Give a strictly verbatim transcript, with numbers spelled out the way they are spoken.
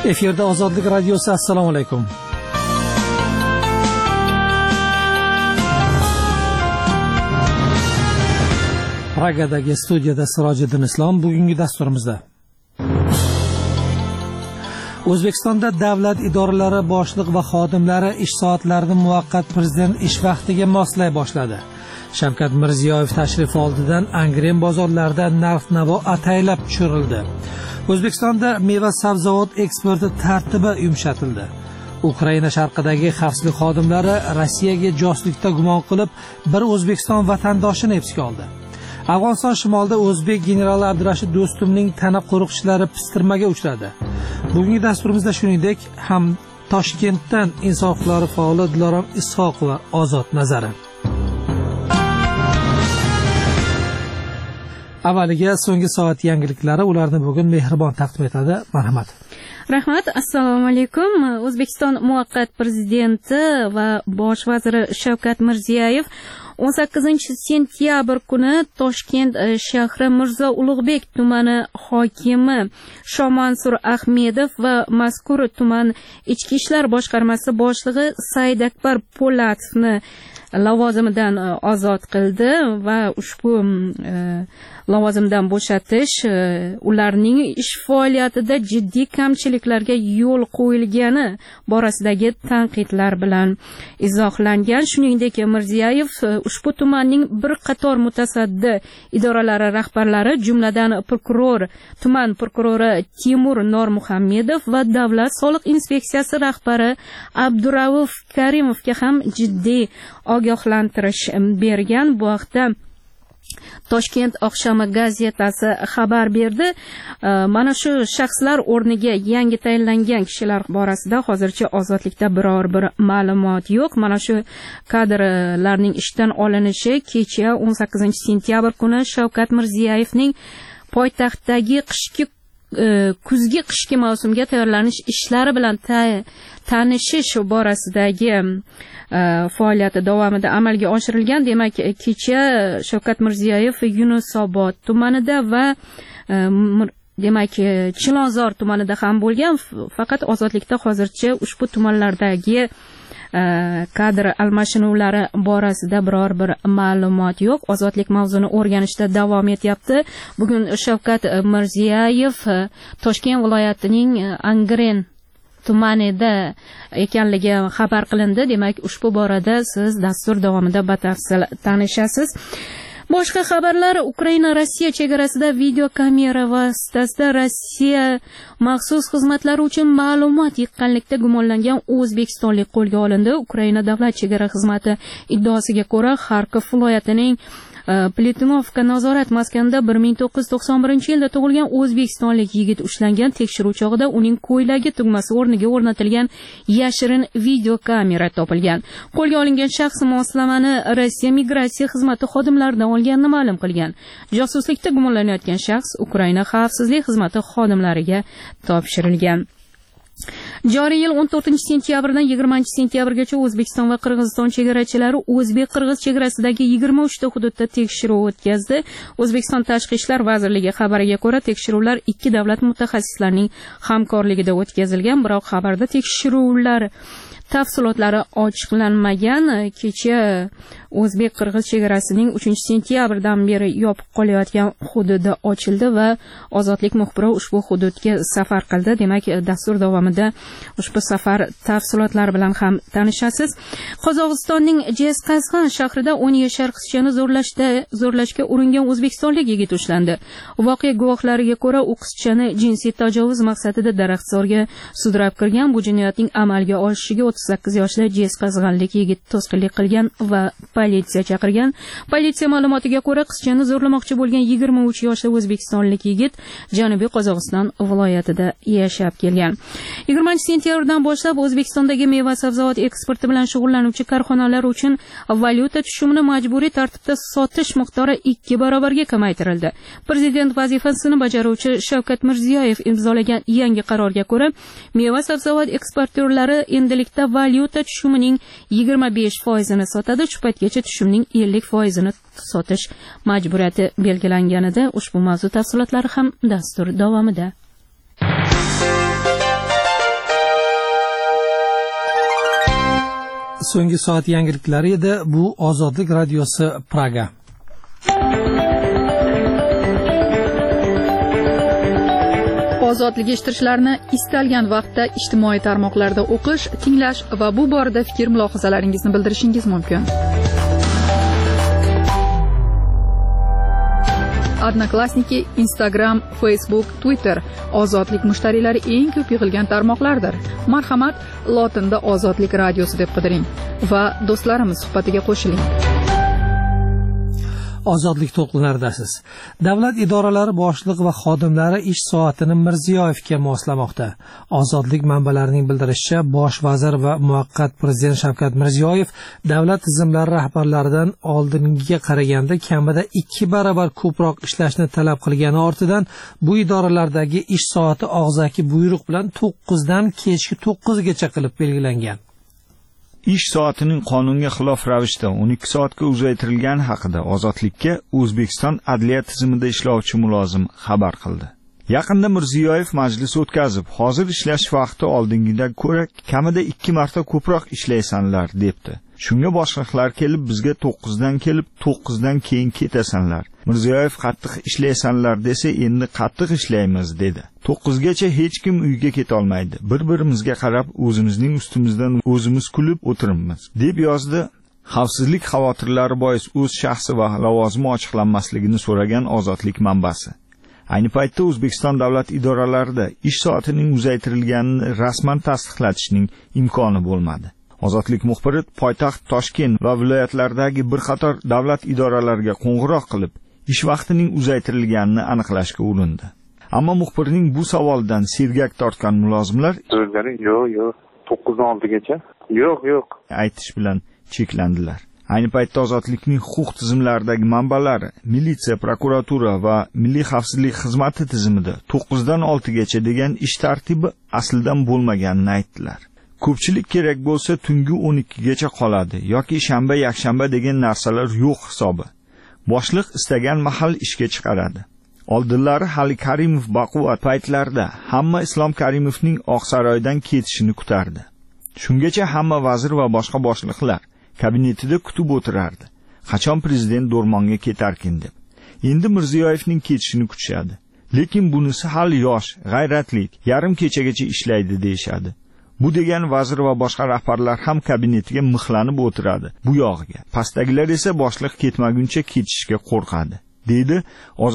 Efirda Ozodlik radiosi. Assalomu alaykum. Pragadagi studiyada Sirojiddin Islom. Bugungi dasturimizda O'zbekistonda davlat idoralari boshliq va xodimlari ish soatlarini muvaqqat prezident ish vaqtiga moslay boshladi. Shavkat Mirziyoyev tashrifi oldidan Angren bozorlarida narx-navo ataylab tushirildi. O'zbekistonda meva sabzavot eksporti tartibi yumshatildi. Ukraina sharqidagi xavfsizlik xodimlari Rossiyaga josuslikda gumon qilib bir O'zbekiston vatandoshini hibsga oldi. Afg'oniston shimolida o'zbek generali Abdurashid Do'stumning tana qo'riqchilari pistirmaga uchradi. Bugungi dasturimizda shuningdek ham Toshkentdan inson huquqlari faoli Dilorom Ishoqova ozod nazari. Avvaliga so'nggi soat yangiliklari, ularni bugun Mehribon taqdim etadi. Marhamat. Rahmat. Assalomu alaykum. O'zbekiston muvaqqat prezidenti va bosh vaziri Shavkat Mirziyoyev o'n sakkizinchi sentyabr kuni Toshkent shahri Mirzo Ulug'bek tumani hokimi Shomansur Ahmedov va mazkur tuman ichki ishlar boshqarmasi boshlig'i Saidakbar Po'latovni lavozimidan ozod qildi va ushbu lavozimdan bo'shatish ularning ish faoliyatida jiddiy kamchiliklarga yo'l qo'yilgani borasidagi tanqidlar bilan izohlangan. Shuningdek, Mirziyoyev ushbu tumanning bir qator mutasaddi idoralari rahbarlari, jumladan prokuror, tuman prokurori Timur Normuhammedov va davlat soliq inspeksiyasi rahbari Abdurauf Karimovga ham jiddiy ogohlantirish bergan. Bu haqda Toshkent oqshomi gazetasi xabar berdi. Mana shu shaxslar o'rniga yangi tayinlangan kishilar borasida hozircha ozodlikda biror bir ma'lumot yo'q. Mana shu kadrlarning ishdan olinishi kecha o'n sakkizinchi sentyabr kuni Shavkat Mirziyoyevning poytaxtdagi qishki kuzgi qishki mavsumga tayyorlanish ishlari bilan tanishish borasidagi faoliyati davomida amalga oshirilgan. Demak, kecha Shavkat Mirziyoyev Yunusobod tumanida va demak Chilonzor tumanida ham bo'lgan. Faqat ozodlikda hozircha ushbu tumanlardagi kadr almashinuvlari borasida biror bir ma'lumot yo'q. Ozodlik mavzuni o'rganishda davom etyapti. Bugun Shavkat Mirziyoyev Toshkent viloyatining Angren tumanida ekanligi xabar qilindi. Demak, ushbu borada siz dastur davomida batafsil tanishasiz. Boshqa xabarlar: Ukraina Rossiya chegarasida video kamera vositasida Rossiya maxsus xizmatlari uchun ma'lumot yiqqanlikda gumonlangan o'zbekistonlik qo'lga olindi. Ukraina davlat chegara xizmati iddaosiga ko'ra, Xarkov viloyatining Plitinovka nazorat maskanida bir ming to'qqiz yuz to'qson birinchi yilda tug'ilgan o'zbekistonlik yigit ushlangan. Tekshiruv chog'ida uning ko'ylagi tugmasi o'rniga o'rnatilgan yashirin video kamera topilgan. Qo'lga olingan shaxs moslamani Rossiya migratsiya xizmati xodimlaridan olganini ma'lum qilgan. Josuslikda gumonlanayotgan shaxs Ukraina xavfsizlik xizmati xodimlariga topshirilgan. Joriy yil o'n to'rtinchi sentyabrdan yigirmanchi sentyabrgacha O'zbekiston va Qirg'iziston chegarachilari o'zbek-qirg'iz chegarasidagi yigirma uchta hududda tekshiruv o'tkazdi. O'zbekiston Tashqi ishlar vazirligi xabariga ko'ra, tekshiruvlar ikki davlat mutaxassislarining hamkorligida o'tkazilgan, biroq xabarda tekshiruvlar tafsilotlari ochiqlanmagan. Kecha o'zbek-qirg'iz chegarasining uchinchi sentyabrdan beri yopiq qolayotgan hududi ochildi va ozodlik muxbiri ushbu hududga safar qildi. Demak, dastur davomida ushbu safar tafsilotlari bilan ham tanishasiz. Qozog'istonning Jezqazg'on shahrida o'n yashar qizchani zo'rlashda zo'rlashga uringan o'zbekistonlik yigit ushlandi. Voqea guvohlariga ko'ra, u qizchani jinsiy tajovuz maqsadida daraxtzorga sudrab kirgan. Bu jinoyatning amalga oshishiga o'ttiz sakkiz yoshli jezqazg'onlik yigit to'sqinlik qilgan va politsiya chaqirgan. Politsiya ma'lumotiga ko'ra, qizchani zo'rlamoqchi bo'lgan yigirma uch yoshli o'zbekistonlik yigit Janubiy Qozog'iston viloyatida yashab kelgan. yigirmanchi sentyabrdan boshlab O'zbekistondagi meva sabzavot eksporti bilan shug'ullanuvchi korxonalar uchun valyuta tushumini majburiy tartibda sotish miqdori ikki barobarga kamaytirildi. Prezident vazifasini bajaruvchi Shavkat Mirziyoyev imzolagan yangi qarorga ko'ra, meva sabzavot eksportyorlari endilikda valyuta tushumining yigirma besh foizini sotadi. Shu paytgacha tushumning ellik foizini sotish majburiyati belgilanganida. Ushbu mavzu tafsilotlari ham dastur davomida. so'nggi soat yangiliklari edi. Bu Ozodlik radiosi Praga. Ozodlik eshittirishlarni istalgan vaqtda ijtimoiy tarmoqlarda o'qish, tinglash va bu borada fikr mulohazalaringizni bildirishingiz mumkin. Odnoklassniki, Instagram, Facebook, Twitter Ozodlik mushtariylari eng ko'p yig'ilgan tarmoqlardir. Marhamat, lotinda Ozodlik radiosi deb qidiring va do'stlarimiz suhbatiga qo'shiling. Ozodlik to'lqinlaridasiz. Davlat idoralari boshliq va xodimlari ish soatini Mirziyoyevga moslamoqda. Ozodlik manbalarining bildirishicha, bosh vazir va muvaqqat prezident Shavkat Mirziyoyev davlat tizimlari rahbarlaridan oldingiga qaraganda kamida ikki barobar ko'proq ishlashni talab qilgani ortidan bu idoralardagi ish soati og'zaki buyruq bilan to'qqiz dan kechki to'qqiz gacha qilib belgilangan. Ish soatining qonunga xilof ravishda o'n ikki soatga uzaytirilgani haqida Ozodlikka O'zbekiston adliya tizimida ishlovchi mulozim xabar qildi. Yaqinda Mirziyoyev majlis o'tkazib, hozir ishlash vaqti oldingidan ko'ra kamida ikki marta ko'proq ishlaysanlar debdi. Shunga boshliqlar kelib bizga to'qqiz dan kelib to'qqiz dan keyin ketasanlar. Mirziyoyev qattiq ishlaysanlar desa, endi qattiq ishlaymiz dedi. to'qqiz gacha hech kim uyga keta olmaydi. Bir-birimizga qarab o'zimizning ustimizdan o'zimiz kulib o'tiribmiz, deb yozdi. Xavfsizlik xavotirlari bois o'z shaxsi va lavozimi ochiqlanmasligini so'ragan Ozodlik manbasi. Ayni paytda O'zbekiston davlat idoralarida ish soatining uzaytirilganini rasman tasdiqlatishning imkoni bo'lmadi. Ozodlik muxbiri poytaxt Toshkent va viloyatlardagi bir qator davlat idoralariga qo'ng'iroq qilib, ish vaqtining uzaytirilganini aniqlashga urindi. Ammo muxbirning bu savolidan sergak tortgan mulozimlar yo'q, yo'q, to'qqiz dan oltigacha. Yo'q, yo'q aytish bilan cheklandilar. Ayni paytda Ozodlikning huquq tizimlaridagi manbalari, militsiya, prokuratura va milliy xavfsizlik xizmati tizimida to'qqiz dan oltigacha degan ish tartibi aslidan bo'lmaganini aytdilar. Ko'pchilik kerak bo'lsa tungi o'n ikki gacha qoladi yoki shanba, yakshanba degan narsalar yo'q hisobi. Boshliq istagan mahal ishga chiqaradi. Oldinlari hali Karimov baquvvat paytlarda hamma Islom Karimovning Oqsaroydan ketishini kutardi. Shungacha hamma vazir va boshqa boshliqlar kabinetida kutib o'tirardi. Qachon prezident Do'rmonga ketarkin deb. Endi Mirziyoyevning ketishini kutishadi. Lekin bunisi hali yosh, g'ayratlik, yarim kechagacha ishlaydi deyshadi. Bu degan vazir va boshqa rahbarlar ham kabinetiga mixlanib o'tiradi. Bu yog'iga. Pastdagilar esa boshliq ketmaguncha ketishga qo'rqadi, deydi